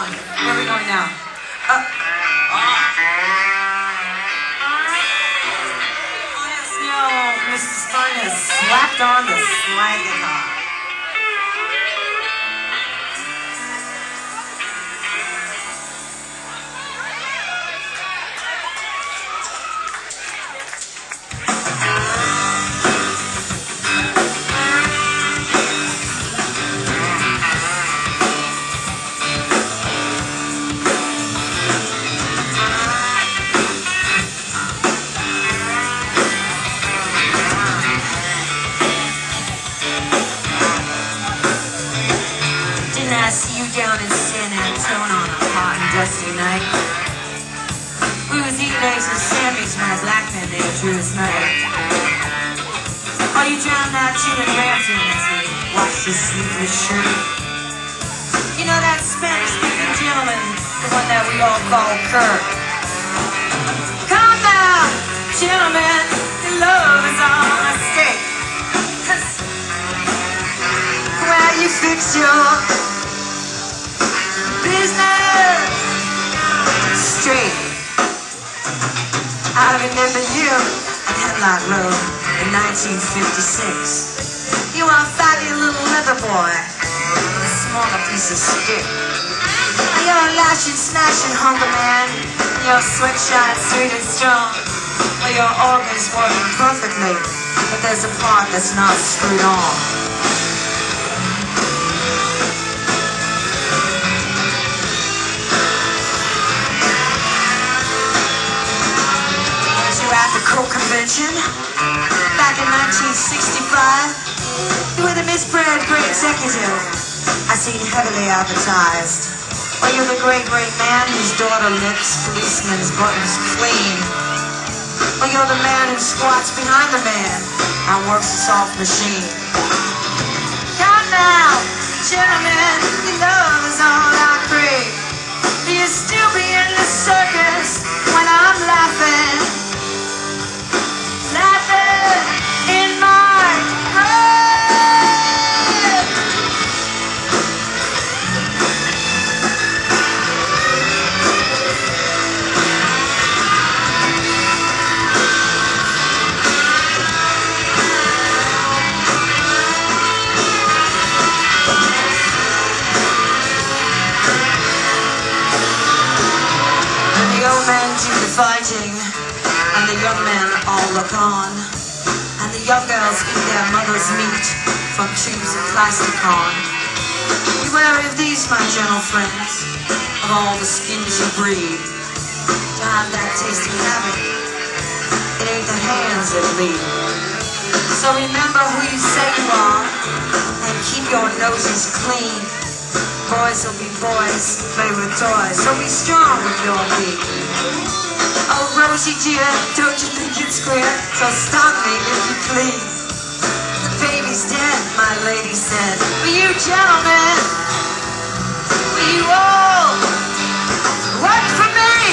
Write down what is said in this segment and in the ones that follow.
Where are we going now? Oh yes, now Mr. Stein has slapped on the slide guitar. I see you down in San Antonio on a hot and dusty night. We was eating eggs and sandwiches when a black man named Drew his mother. Oh, you drowned out June Ramsey as he washed his sleeveless shirt. You know that Spanish-speaking gentleman, the one that we all call Kurt. Come now, gentlemen, your love is on a stake. Well, you fix your business straight. I remember you at Hemlock Road in 1956. You were a faggy little leather boy with a smaller piece of stick. And you're a lashing, snashing hunger man. And your sweat shines sweet and strong. Well, your organ's working perfectly, but there's a part that's not screwed on. At the Coke Convention back in 1965, you were the misbred great executive I seen heavily advertised. Well, you're the great man whose daughter licks policemen's buttons clean. Well, you're the man who squats behind the man and works a soft machine. Come now, gentlemen, your love is all I crave. Do you still be in the circus when I'm laughing? In my grave. And the old men do the fighting, and the young men all look on. And the young girls eat their mother's meat from tubes of plastic on. Beware of these, my gentle friends, of all the skins you breed. To have that tasty habit, it ain't the hands that lead. So remember who you say you are, and keep your noses clean. Boys will be boys, play with toys, so be strong with your feet. Oh, Rosie dear, don't you think it's queer? So stop me if you please. The baby's dead, my lady said. Will you gentlemen, will you all work for me?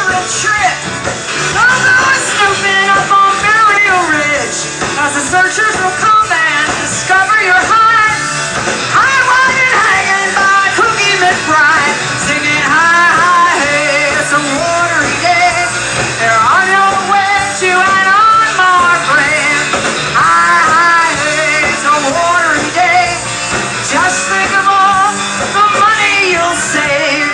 a trip. Don't go snooping up on Burial Ridge, as the searchers will come and discover your hide. I'm riding hanging by Cookie McBride, singing hi, hi, hey, it's a watery day. They're on your way to an unmarked grave. Hi, hi, hey, it's a watery day. Just think of all the money you'll save.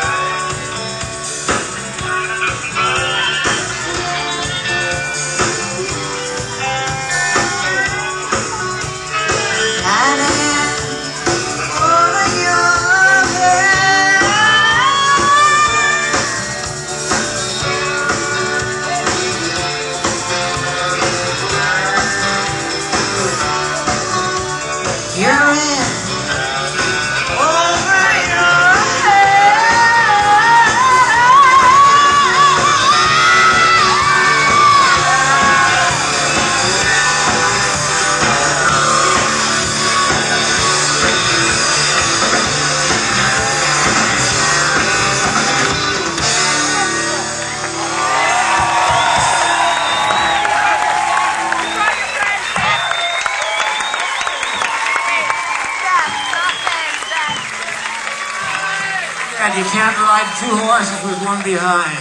And you can't ride two horses with one behind.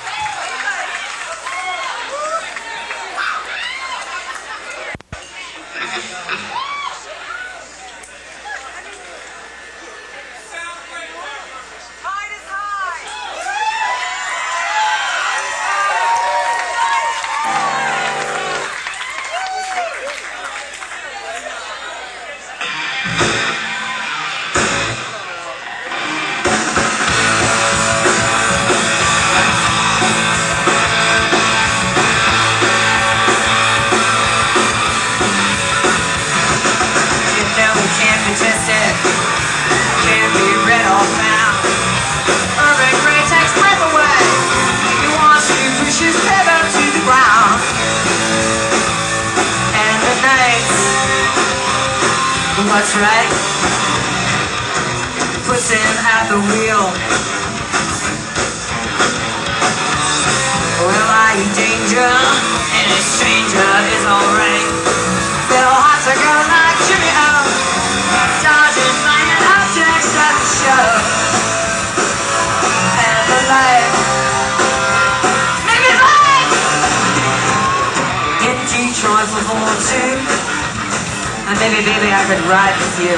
What's right? Puts him at the wheel. Well, are you danger? And a stranger is alright. They'll have to go like Jimmy O, dodging flying objects at the show. And the light, make me light! In Detroit for War II. And maybe, baby, I could ride with you.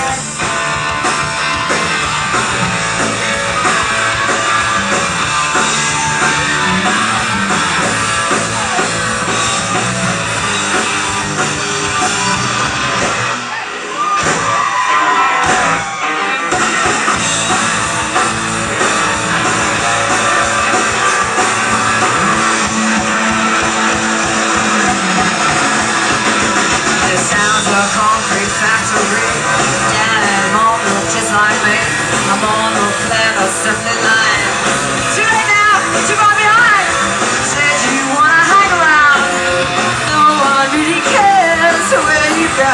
Concrete factory, down at Malta, just like me. I'm on the clever assembly line. Too late now, too far behind. Said you wanna hang around. No one really cares where you go.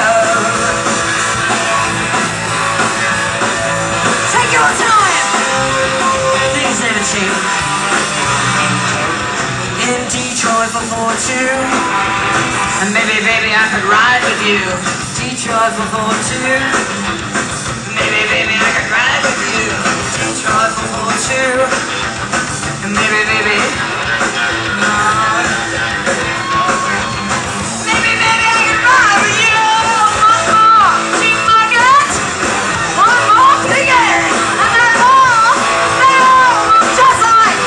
Take your time. Things never change. In Detroit for War II. And maybe, baby, I could ride with you. Detroit for War II. Maybe, baby, I could ride with you. Detroit for War II. And maybe, baby, maybe, baby, I could ride with you. One more cheap nugget, one more picket, and that's all. They all look just like.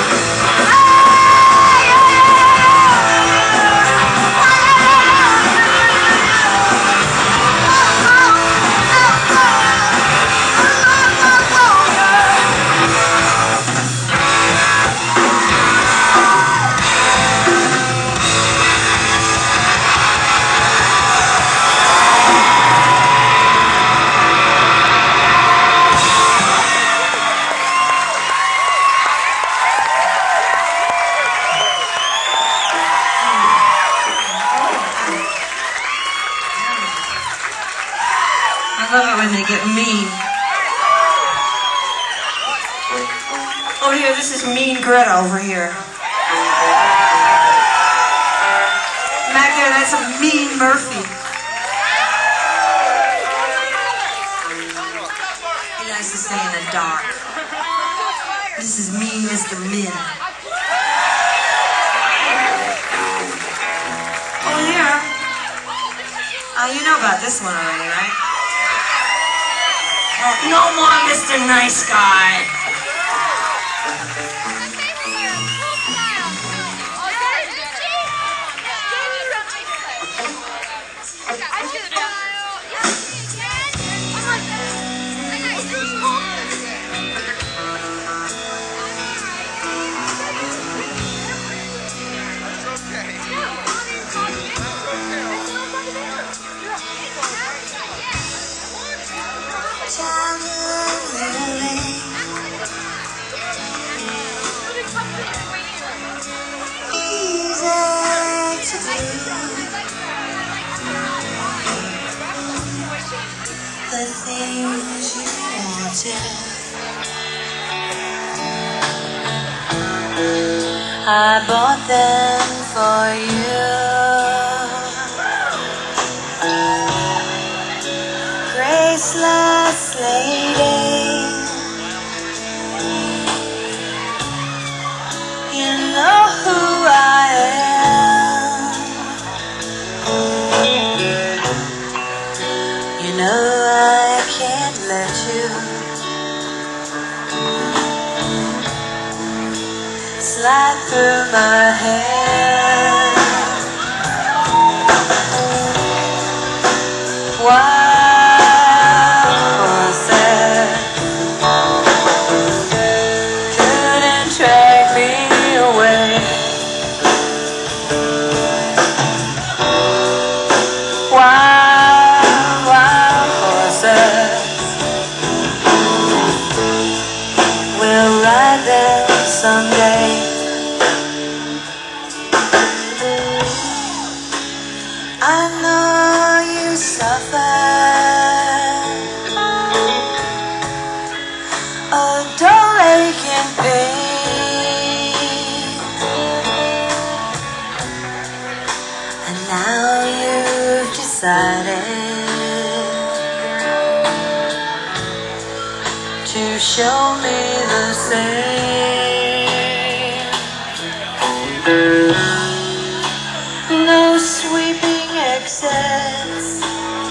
I love it when they get mean. Over here, this is Mean Greta over here. Back there, that's a Mean Murphy. He likes to stay in the dark. This is Mean Mr. Min. Over here. Oh, you know about this one already, right? No more Mr. Nice Guy. The things you wanted, I bought them for you. Graceless lady, you know who I am. You know I can't let you slide through my hair. Wild horses couldn't drag me away. Wild horses will ride them someday. I know you suffer. Oh, don't ache and pain. And now you've decided to show me the same. No sweeping exits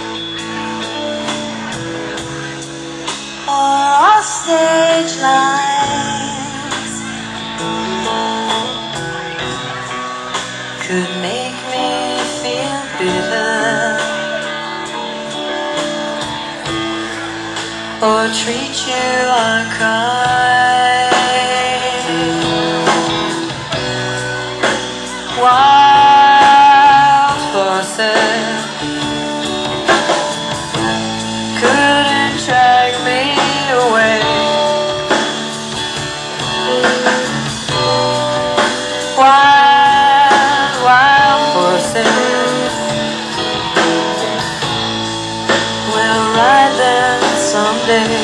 or offstage lines could make me feel bitter or treat you unkind. Wild horses couldn't drag me away. Wild horses will ride them someday.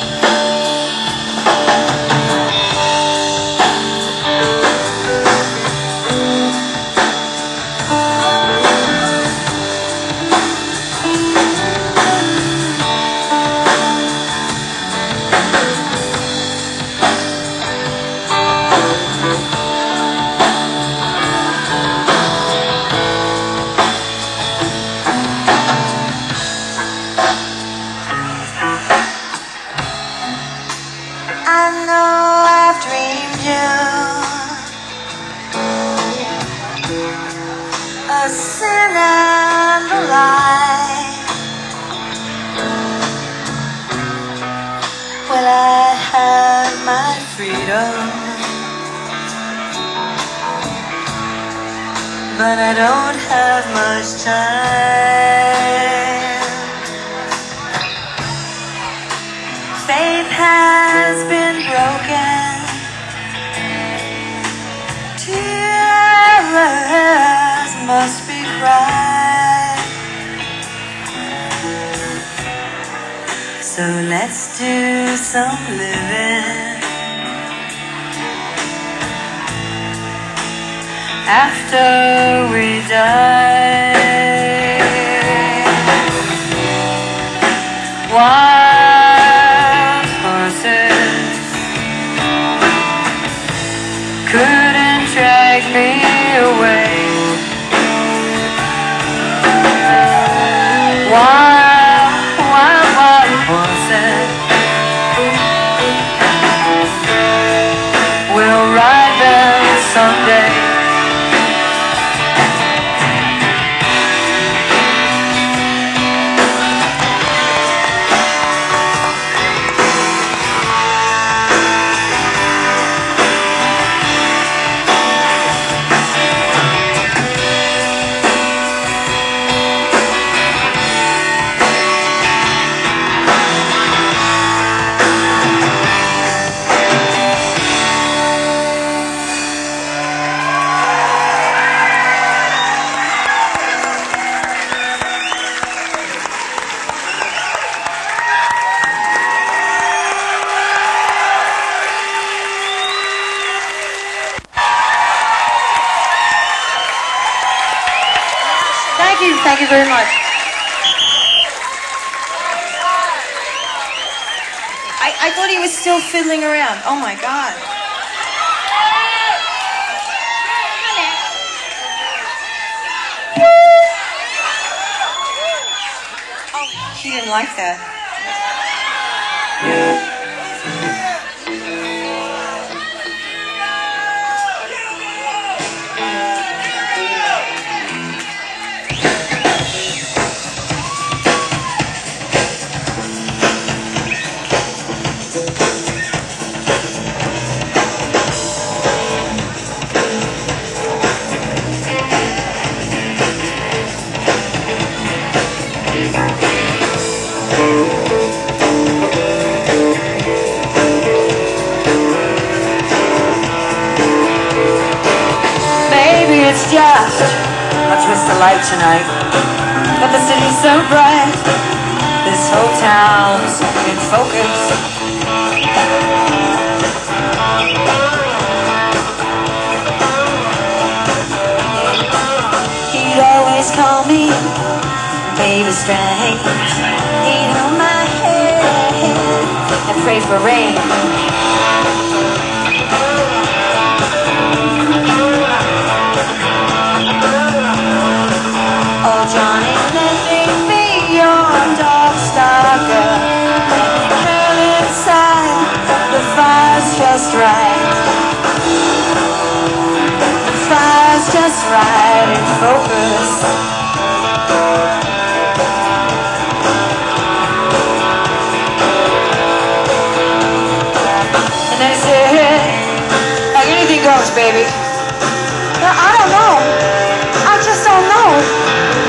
I know I've dreamed you a sin and a lie. Well, I had my freedom, but I don't have much time. Faith has been broken, tears must be cried. So let's do some living after we die. Wild horses couldn't drag me away. Wild horses will ride them someday. Thank you very much. I thought he was still fiddling around. Oh my God. Oh, he didn't like that. It's just a twist of light tonight, but the city's so bright, this whole town's in focus. He'd always call me baby strange. He'd hold my hand and pray for rain. Johnny, let me be your dog stalker. Let me curl inside, the fire's just right. The fire's just right in focus. And then he said, like anything goes, baby. Well, I don't know. I just don't know.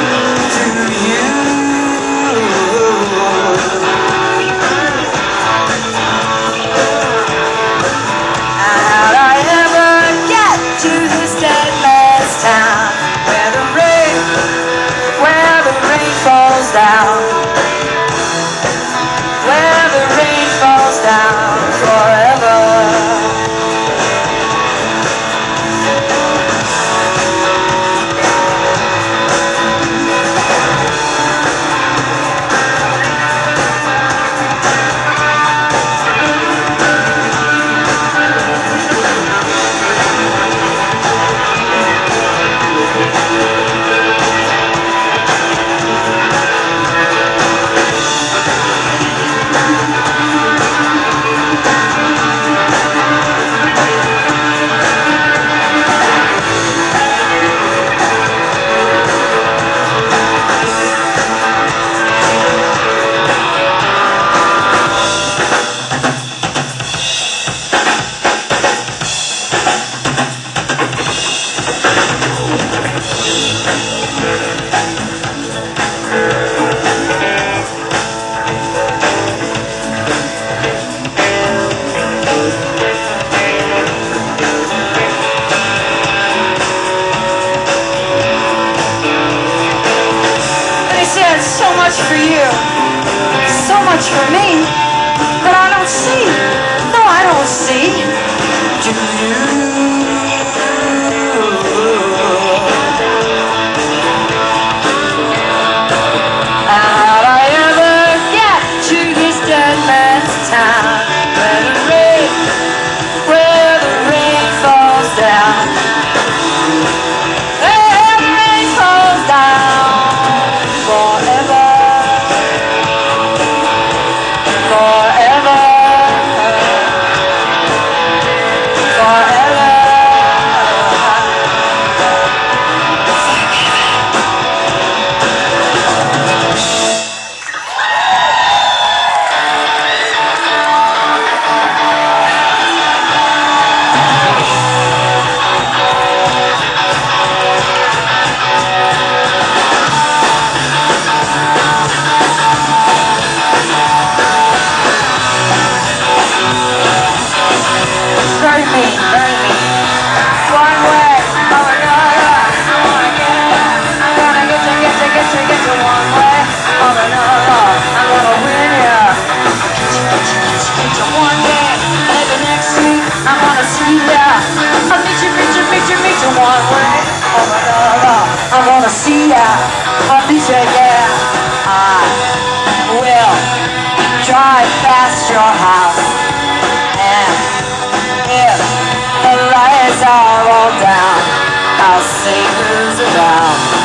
Down, where the rain falls down forever. So much for you, so much for me, but I don't see, no I don't see. Do you? see ya, I'll meet ya, yeah. I will drive past your house, and if the lights are all down, I'll see who's around.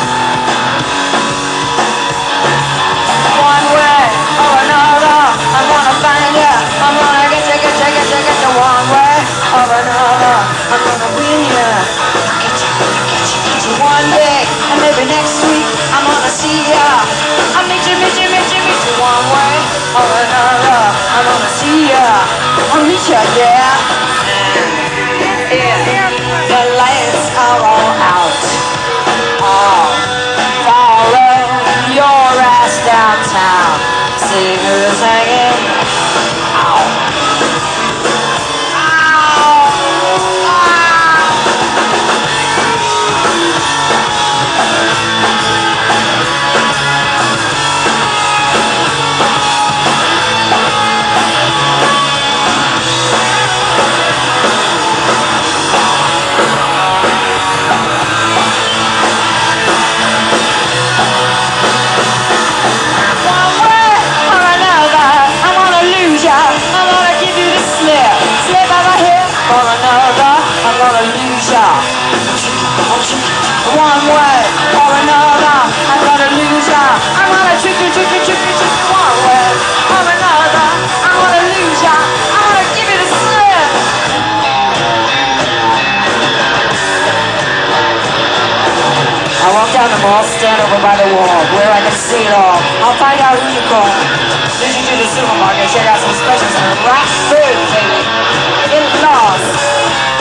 One way or another, I'm gonna find ya. I'm gonna get ya, get ya, get ya, get ya. One way or another, I'm gonna win ya. Get ya, get ya, get ya. One day, and maybe next week, I'm gonna see ya. I'll meet you, meet you, meet you, meet you. One way or another, I'm gonna see ya. I'll meet ya, yeah. And if the lights are all out, I'll follow your ass downtown. See who's hanging. Ow. One way or another, I'm gonna lose ya. I'm gonna trick you, trick you, trick you, trick you. One way or another, I'm gonna lose ya. I'm gonna give you the slip. I walk down the mall, stand over by the wall, where I can see it all. I'll find out who you call. Lead you to the supermarket, check out some specials and rock food, baby. Get lost.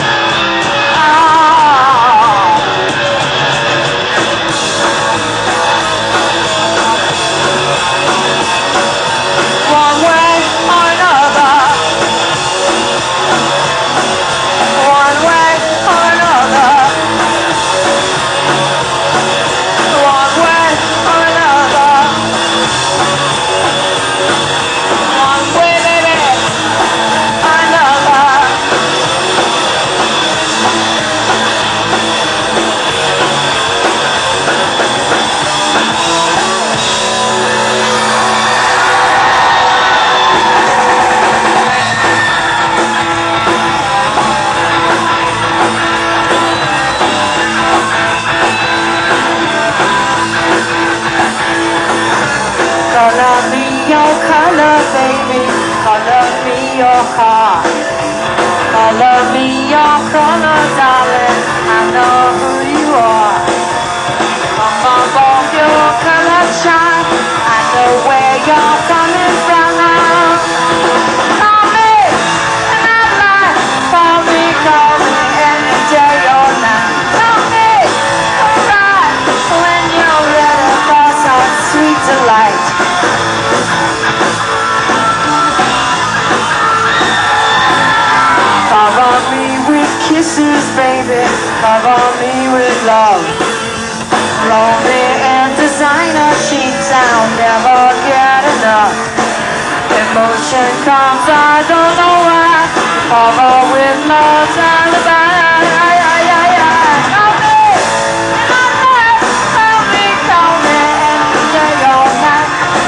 Color me your color, baby. Color me your heart. Color me your color, darling. I know who you are. Come on, your color shine. I know where you're coming from now. Call me, and I'm like, call me any day or night. Call me, alright, when you're ready for some sweet delight. Cover me with kisses, baby. Cover me with love. Lonely and designer sheets, I'll never get enough. Emotion comes, I don't know why. Cover with love's alibi. Call me, call me any day or night.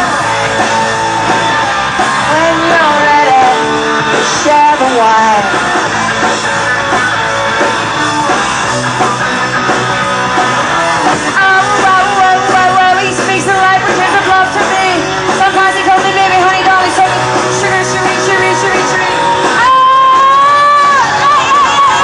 When you're ready, share the wine. He speaks the light, pretends of love to me. Sometimes he calls me baby, honey, darling, sugar, sugar, sugar, sugar, sugar, sugar.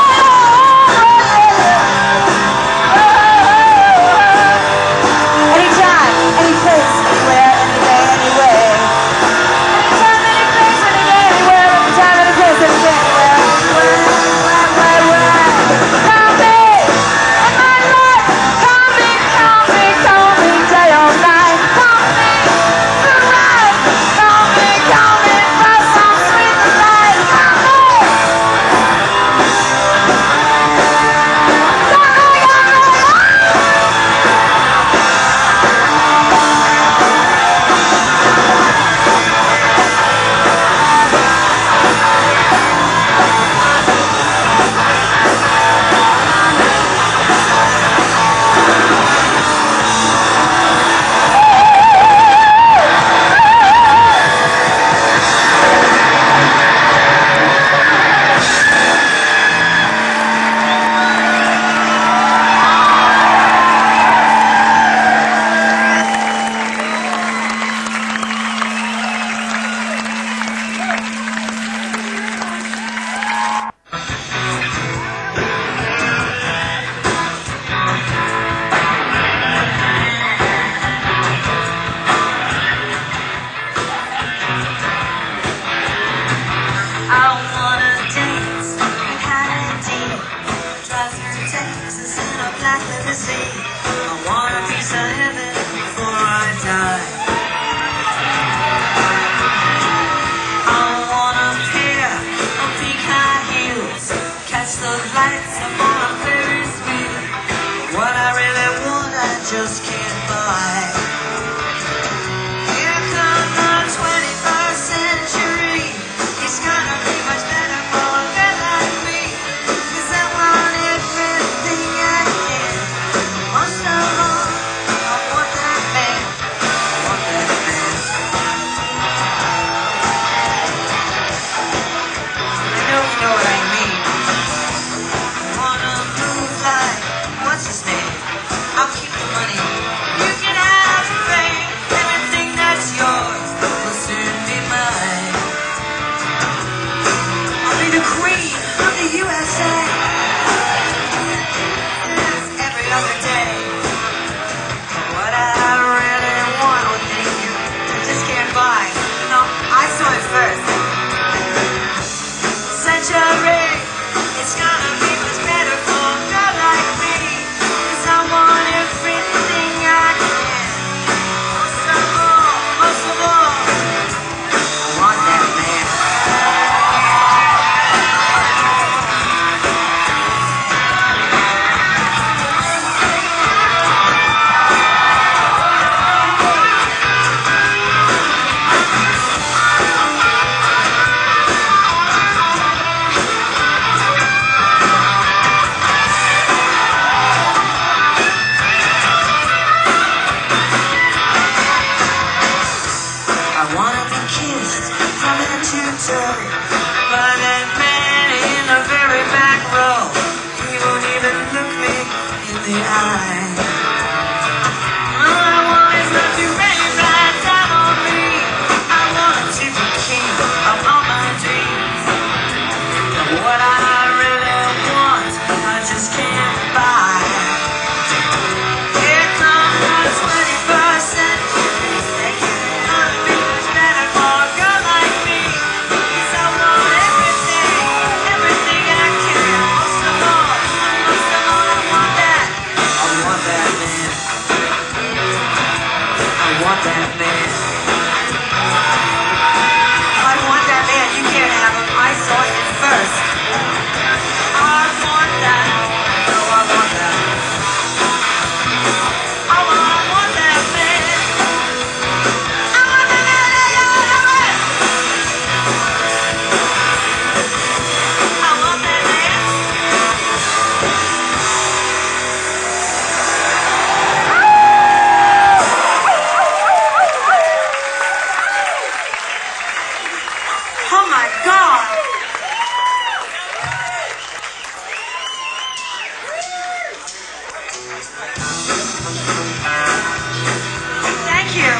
wanna be kissed from head to toe by that man in the very back row. He won't even look me in the eye. All I want is not to rain right down on me. I want to be king of all my dreams. But what I really want, I just can't buy. Here comes the 21st century. They can't be much better for a girl like me. 'Cause I want everything, everything I can. Most of all, I want that. I want that man. I want that man. I want that man. You can't have him. I saw him first. I want that. Oh, I want that. Oh, I want that man. I want that man. I want that man. Oh my God. Thank you.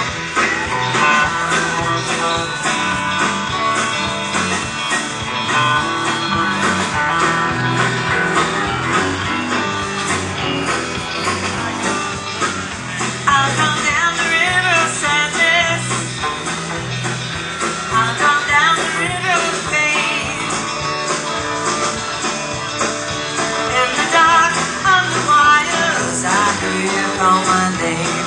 I'll come down the river of sadness. I'll come down the river of pain. In the dark, on the wires, I hear you call my name.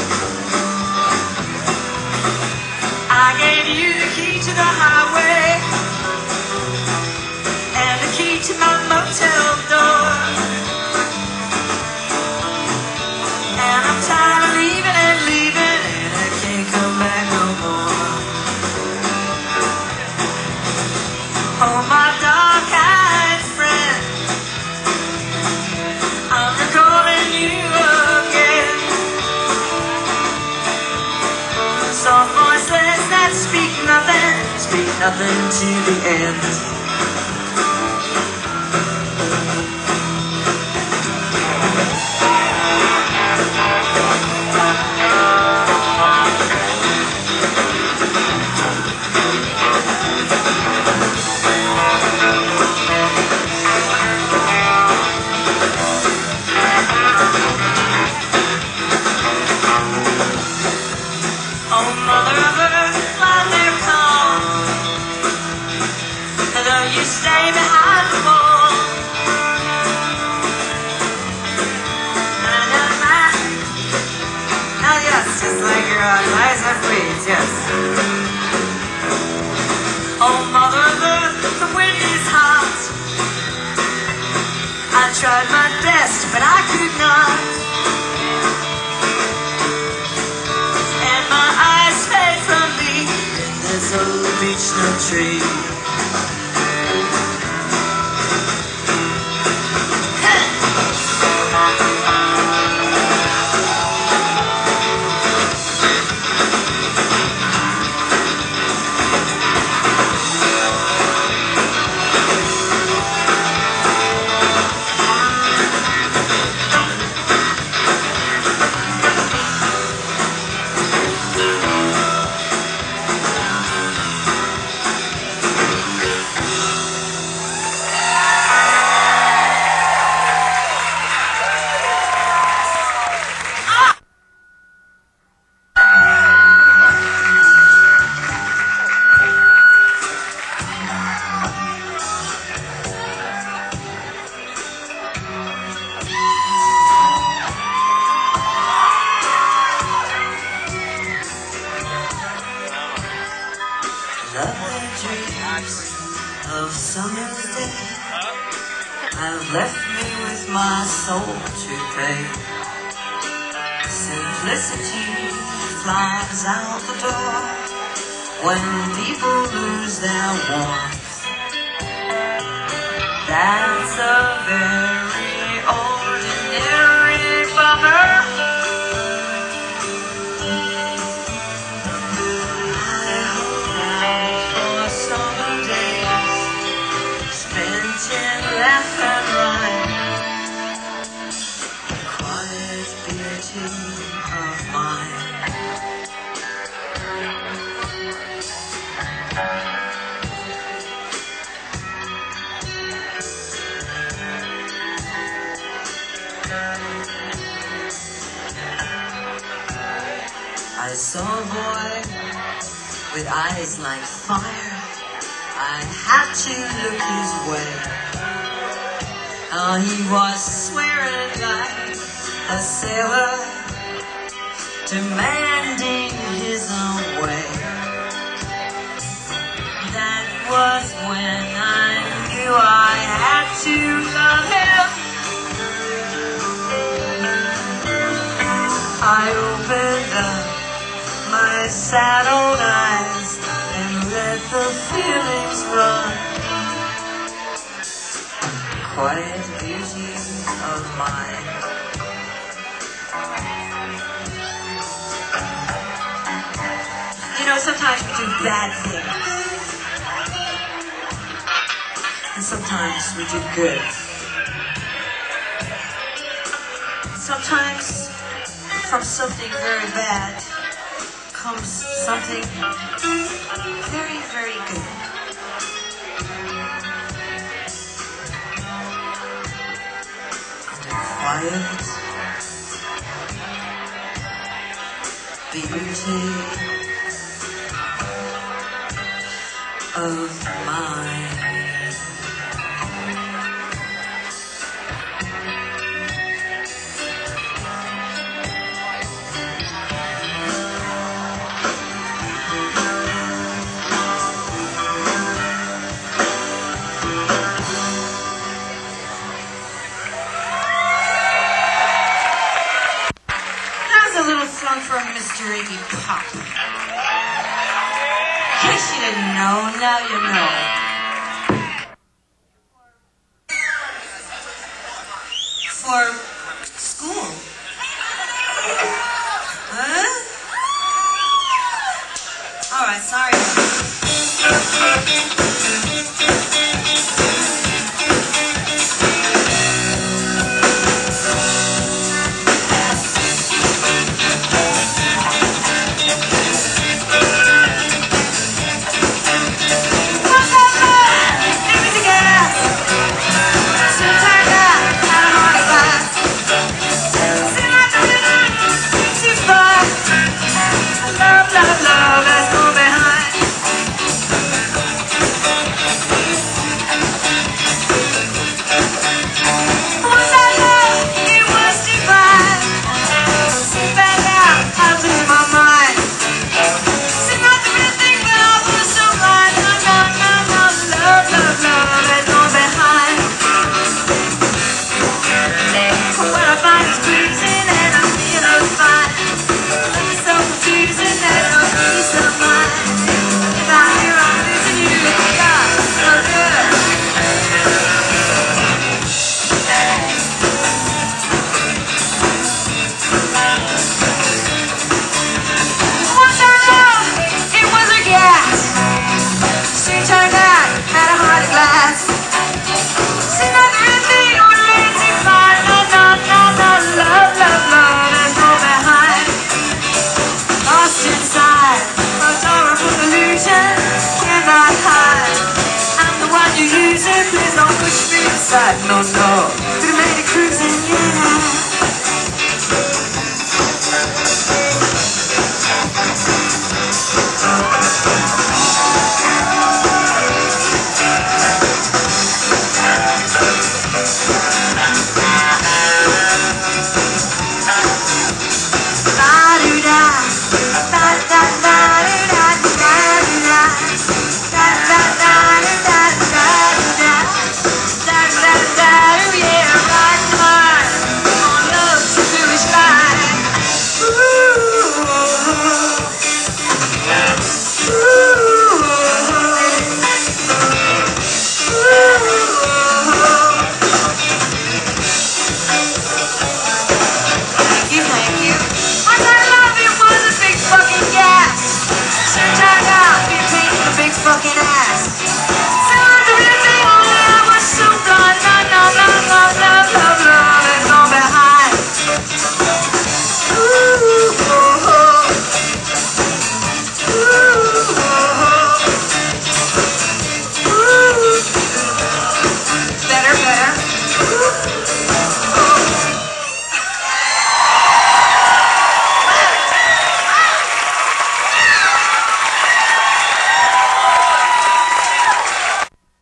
I gave you the key to the highway and the key to my motel door. And I'm tired of leaving and leaving, and I can't come back no more. Oh, my dark-eyed friend, I'm recalling you again. Soft voices that speak nothing to the end. Oh, Mother of Earth, fly their call. Though you stay behind the wall. Oh yes, just like your eyes are freeze, yes. Oh, Mother of Earth, the wind is hot. I tried my best, but I could not. And my eyes fade from me in this old beach nut tree. Lovely dreams of summer's day have left me with my soul to pay. Simplicity flies out the door when people lose their warmth. That's a very ordinary bummer. I with eyes like fire. I had to look his way. He was swearing like a sailor, demanding his own way. That was when I knew I had to love him. I opened up my sad old eyes and let the feelings run. Quiet beauty of mine. You know, sometimes we do bad things, and sometimes we do good. Sometimes from something very bad comes something very, very good. Quiet beauty of mine. A little song from Mr. Iggy Pop. In case you didn't know, now you know. For school. Huh? Alright, sorry. No, no.